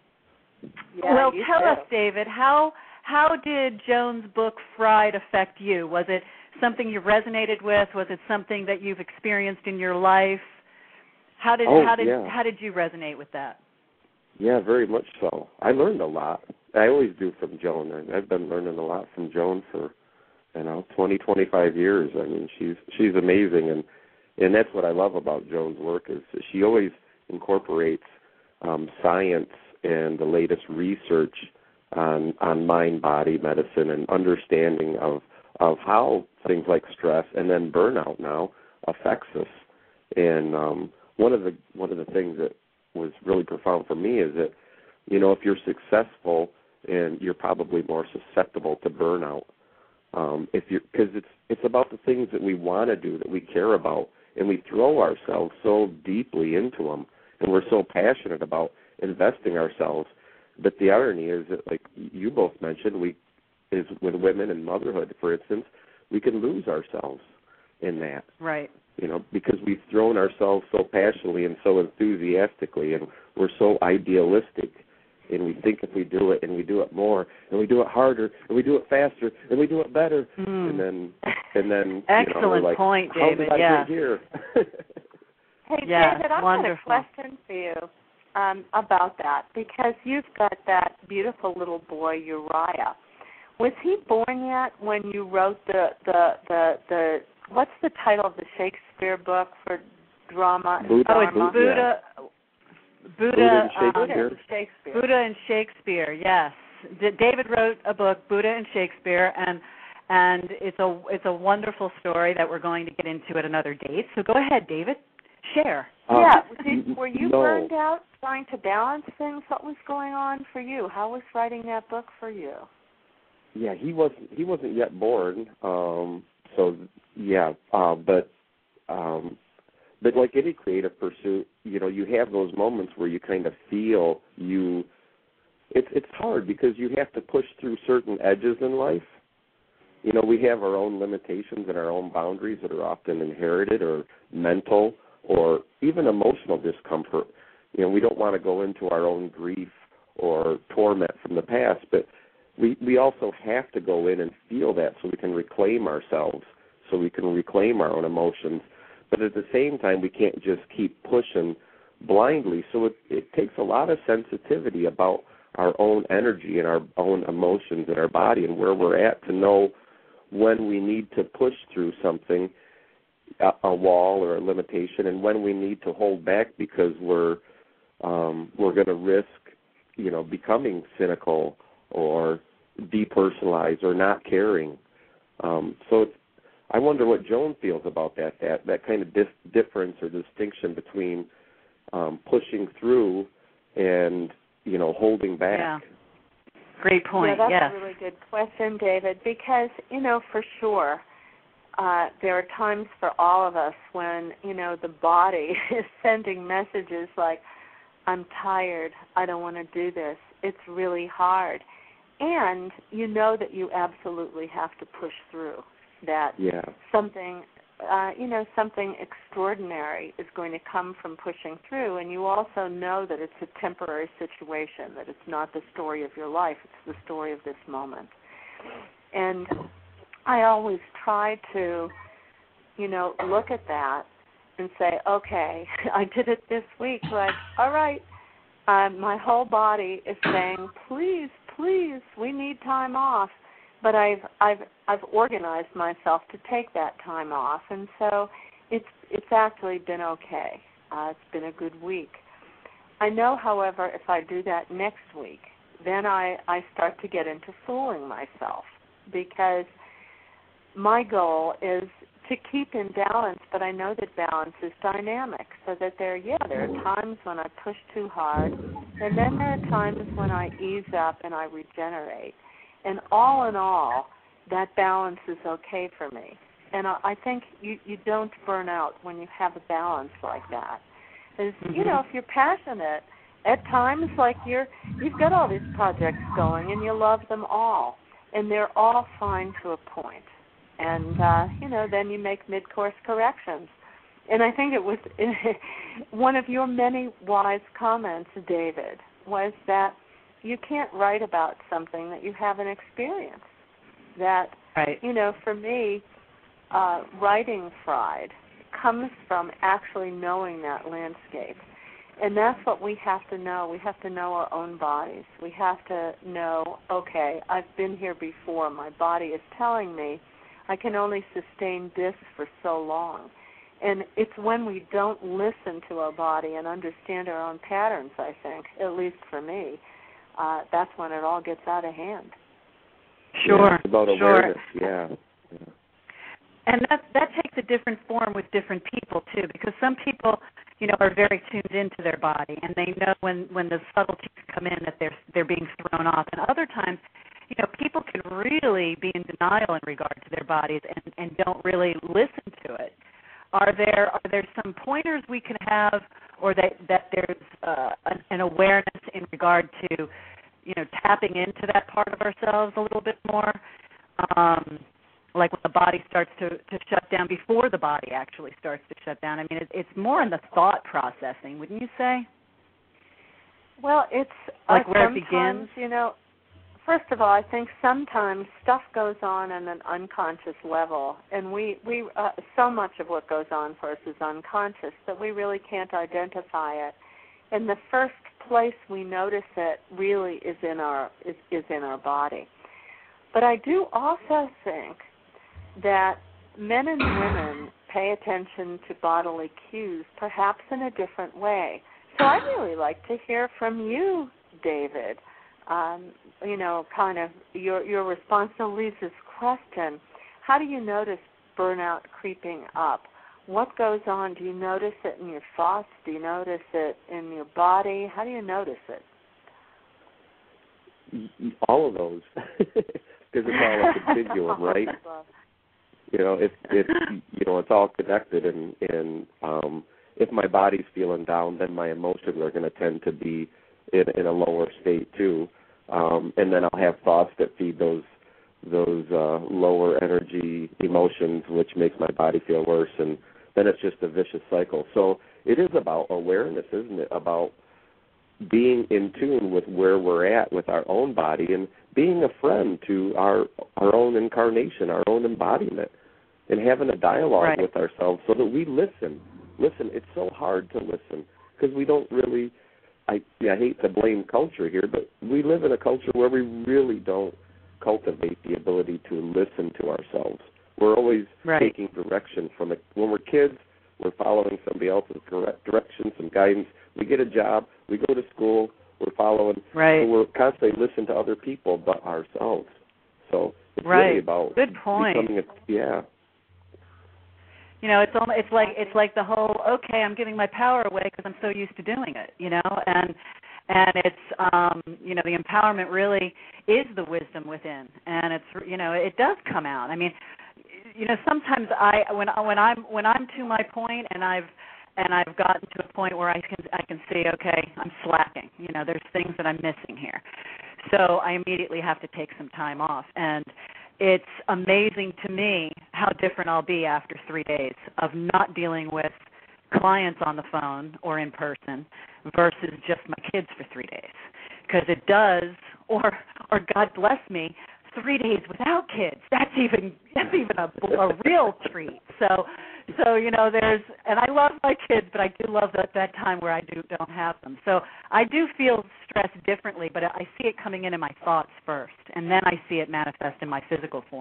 Yeah, well, you tell too. us, David, how how did Joan's book Fried affect you? Was it something you resonated with? Was it something that you've experienced in your life? How did oh, how did yeah. how did you resonate with that? Yeah, very much so. I learned a lot. I always do from Joan. and I've been learning a lot from Joan for, you know, twenty, twenty-five years. I mean, she's she's amazing, and and that's what I love about Joan's work is that she always incorporates um, science and the latest research on on mind-body medicine and understanding of of how things like stress and then burnout now affects us. And um, one of the one of the things that was really profound for me is that, you know, if you're successful, and you're probably more susceptible to burnout. Um, if you because it's it's about the things that we want to do, that we care about, and we throw ourselves so deeply into them, and we're so passionate about investing ourselves. But the irony is that, like you both mentioned, we is with women and motherhood, for instance, we can lose ourselves in that. Right. You know, because we've thrown ourselves so passionately and so enthusiastically, and we're so idealistic. And we think if we do it, and we do it more, and we do it harder, and we do it faster, and we do it better, mm. and then, and then, excellent you know, we're like, point, how David. did I yeah. get here? Hey, yeah, David, I've wonderful. got a question for you um, about that, because you've got that beautiful little boy, Uriah. Was he born yet when you wrote the the the, the what's the title of the Shakespeare book for drama? Buddha. Oh, it's Dharma? Buddha. Buddha, Buddha and uh, Shakespeare. Buddha and Shakespeare. Buddha and Shakespeare, yes. D- David wrote a book, Buddha and Shakespeare, and and it's a it's a wonderful story that we're going to get into at another date. So go ahead, David, share. Um, Yeah, Did, were you no. burned out trying to balance things? What was going on for you? How was writing that book for you? Yeah, he wasn't he wasn't yet born. Um, so yeah, uh, but um, but like any creative pursuit, you know, you have those moments where you kind of feel you. It's it's hard because you have to push through certain edges in life. You know, we have our own limitations and our own boundaries that are often inherited or mental or even emotional discomfort. You know, we don't want to go into our own grief or torment from the past, but we we also have to go in and feel that so we can reclaim ourselves, so we can reclaim our own emotions. But at the same time, we can't just keep pushing blindly. So it, it takes a lot of sensitivity about our own energy and our own emotions in our body and where we're at to know when we need to push through something a, a wall or a limitation, and when we need to hold back because we're um, we're going to risk, you know, becoming cynical or depersonalized or not caring. Um, so it's, I wonder what Joan feels about that, that, that kind of dis- difference or distinction between um, pushing through and, you know, holding back. Yeah. Great point. Yeah, that's yes. a really good question, David, because, you know, for sure, uh, there are times for all of us when, you know, the body is sending messages like, I'm tired, I don't want to do this, it's really hard. And you know that you absolutely have to push through, that yeah. something, uh, you know, something extraordinary is going to come from pushing through, and you also know that it's a temporary situation, that it's not the story of your life, it's the story of this moment. And I always try to, you know, look at that and say, okay, I did it this week, like, all right, uh, my whole body is saying, please, please, we need time off. But I've I've I've organized myself to take that time off, and so it's it's actually been okay. Uh, it's been a good week. I know, however, if I do that next week, then I, I start to get into fooling myself, because my goal is to keep in balance, but I know that balance is dynamic, so that there, yeah, there are times when I push too hard, and then there are times when I ease up and I regenerate. And all in all, that balance is okay for me. And I, I think you, you don't burn out when you have a balance like that. As, mm-hmm. You know, if you're passionate, at times, like you're, you've got all these projects going and you love them all, and they're all fine to a point. And, uh, you know, then you make mid-course corrections. And I think it was one of your many wise comments, David, was that you can't write about something that you haven't experienced. That, right. you know, for me, uh, writing Fried comes from actually knowing that landscape. And that's what we have to know. We have to know our own bodies. We have to know, okay, I've been here before. My body is telling me I can only sustain this for so long. And it's when we don't listen to our body and understand our own patterns, I think, at least for me, uh, that's when it all gets out of hand. Sure, yeah, it's about awareness, sure. yeah. yeah. And that that takes a different form with different people, too, because some people, you know, are very tuned into their body, and they know when, when the subtleties come in that they're they're being thrown off. And other times, you know, people can really be in denial in regard to their bodies and, and don't really listen to it. Are there are there some pointers we can have, or that that there's uh, an, an awareness in regard to, you know, tapping into that part of ourselves a little bit more, um, like when the body starts to, to shut down before the body actually starts to shut down? I mean, it, it's more in the thought processing, wouldn't you say? Well, it's like uh, where it begins. You know, first of all, I think sometimes stuff goes on at an unconscious level, and we, we uh, so much of what goes on for us is unconscious that we really can't identify it. And the first place we notice it really is in our is, is in our body. But I do also think that men and women pay attention to bodily cues perhaps in a different way. So I'd really like to hear from you, David. Um, you know, kind of your your response to Lisa's question. How do you notice burnout creeping up? What goes on? Do you notice it in your thoughts? Do you notice it in your body? How do you notice it? All of those, because it's all a continuum, right? You know, it's it's you know it's all connected, and and um, if my body's feeling down, then my emotions are going to tend to be in, in a lower state too, um, and then I'll have thoughts that feed those those uh, lower energy emotions, which makes my body feel worse, and then it's just a vicious cycle. So it is about awareness, isn't it? About being in tune with where we're at with our own body and being a friend to our our own incarnation, our own embodiment, and having a dialogue right. with ourselves so that we listen. Listen, it's so hard to listen because we don't really, I, I hate to blame culture here, but we live in a culture where we really don't cultivate the ability to listen to ourselves. We're always right. taking direction from it. When we're kids, we're following somebody else's direction, some guidance. We get a job, we go to school, we're following. Right. So we're constantly listening to other people but ourselves. So it's right. really about Good point. becoming a, yeah. You know, it's almost, it's like it's like the whole, okay, I'm giving my power away because I'm so used to doing it, you know, and and it's um, you know, the empowerment really is the wisdom within, and it's, you know, it does come out. I mean, you know, sometimes I when when I'm when I'm to my point and I've and I've gotten to a point where I can I can see, okay, I'm slacking. You know, there's things that I'm missing here, so I immediately have to take some time off. And it's amazing to me how different I'll be after three days of not dealing with clients on the phone or in person versus just my kids for three days. Because it does, or or God bless me, three days without kids. That's even that's even a, a real treat. So so you know there's, and I love my kids, but I do love that that time where I do don't have them. So I do feel stress differently, but I see it coming in in my thoughts first, and then I see it manifest in my physical form.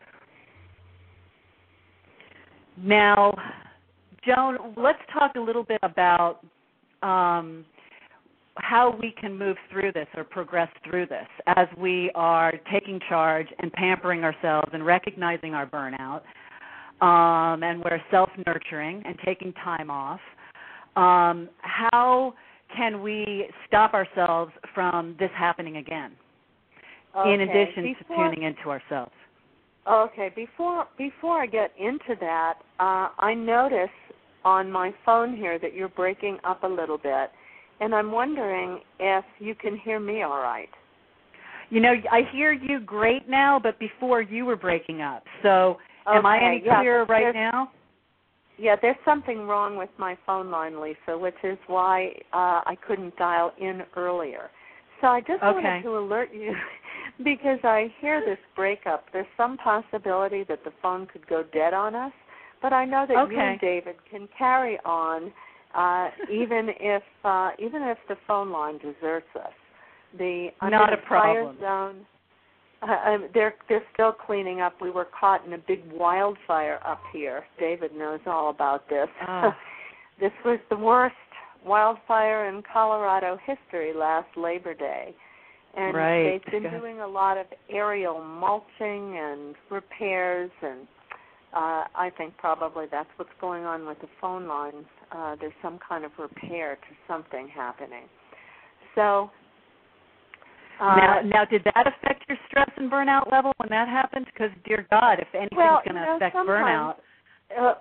Now, Joan, let's talk a little bit about um, how we can move through this or progress through this as we are taking charge and pampering ourselves and recognizing our burnout, um, and we're self-nurturing and taking time off. Um, how can we stop ourselves from this happening again, okay. in addition before, to tuning into ourselves? Okay, before before I get into that, uh, I notice on my phone here that you're breaking up a little bit, and I'm wondering if you can hear me all right. You know, I hear you great now, but before you were breaking up. So okay, am I any yeah, clearer right now? Yeah, there's something wrong with my phone line, Lisa, which is why uh, I couldn't dial in earlier. So I just okay. wanted to alert you because I hear this breakup. There's some possibility that the phone could go dead on us, but I know that okay. you and David can carry on uh, even if uh, even if the phone line deserts us. The Not under a the problem. Fire zone, uh, um, they're they're still cleaning up. We were caught in a big wildfire up here. David knows all about this. Oh. This was the worst wildfire in Colorado history last Labor Day. And right. they've been doing a lot of aerial mulching and repairs, and uh, I think probably that's what's going on with the phone lines. Uh, there's some kind of repair to something happening. So uh, now, now, did that affect your stress and burnout level when that happened? Because, dear God, if anything's well, going to you know, affect burnout, uh,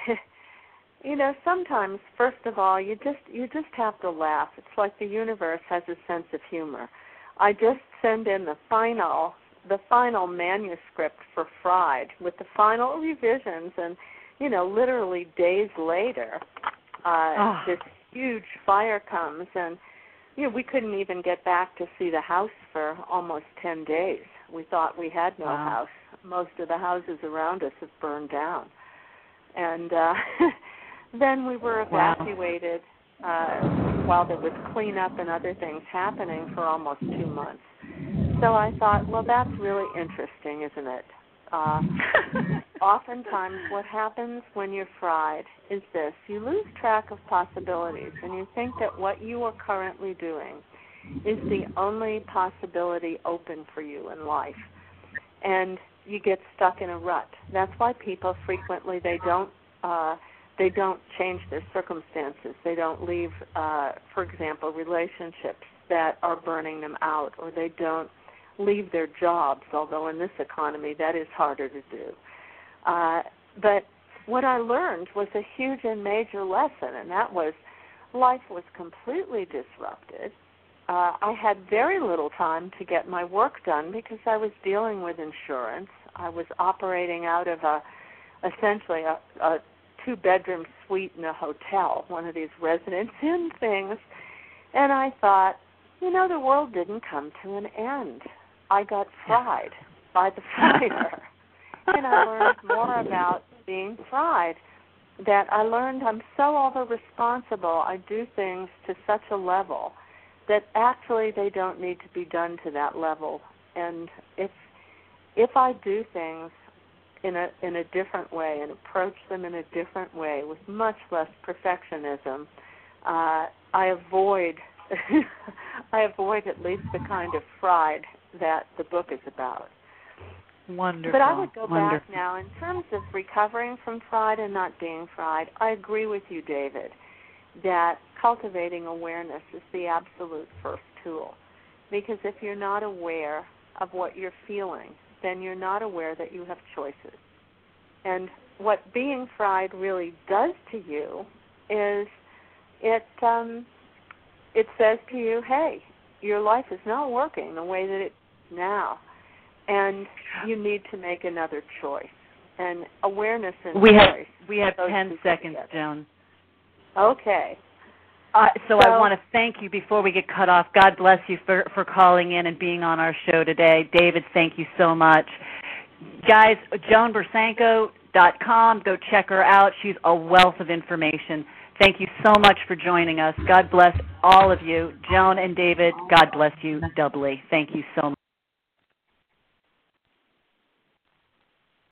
you know, sometimes, first of all, you just you just have to laugh. It's like the universe has a sense of humor. I just send in the final the final manuscript for Fried with the final revisions, and you know, literally days later, uh, oh. this huge fire comes, and you know, we couldn't even get back to see the house for almost ten days. We thought we had no wow. house. Most of the houses around us have burned down, and uh, then we were evacuated. Wow. Uh, while there was cleanup and other things happening for almost two months. So I thought, well, that's really interesting, isn't it? Uh, oftentimes what happens when you're fried is this. You lose track of possibilities, and you think that what you are currently doing is the only possibility open for you in life. And you get stuck in a rut. That's why people frequently, they don't uh, They don't change their circumstances. They don't leave, uh, for example, relationships that are burning them out, or they don't leave their jobs, although in this economy that is harder to do. Uh, but what I learned was a huge and major lesson, and that was life was completely disrupted. Uh, I had very little time to get my work done because I was dealing with insurance. I was operating out of a, essentially a, a two-bedroom suite in a hotel, one of these residence inn things. And I thought, you know, the world didn't come to an end. I got fried by the fire. And I learned more about being fried, that I learned I'm so over-responsible. I do things to such a level that actually they don't need to be done to that level. And if if I do things in a in a different way and approach them in a different way with much less perfectionism, uh, I avoid I avoid at least the kind of fried that the book is about. Wonderful. But I would go Wonderful. back now in terms of recovering from fried and not being fried. I agree with you, David, that cultivating awareness is the absolute first tool. Because if you're not aware of what you're feeling, then you're not aware that you have choices. And what being fried really does to you is it um, it says to you, hey, your life is not working the way that it is now, and you need to make another choice. And awareness and we have choice. we have those ten two seconds, together. Joan. Okay. Uh, so, So- I want to thank you before we get cut off. God bless you for, for calling in and being on our show today. David, thank you so much. Guys, joan bursanko dot com, go check her out. She's a wealth of information. Thank you so much for joining us. God bless all of you. Joan and David, God bless you doubly. Thank you so much.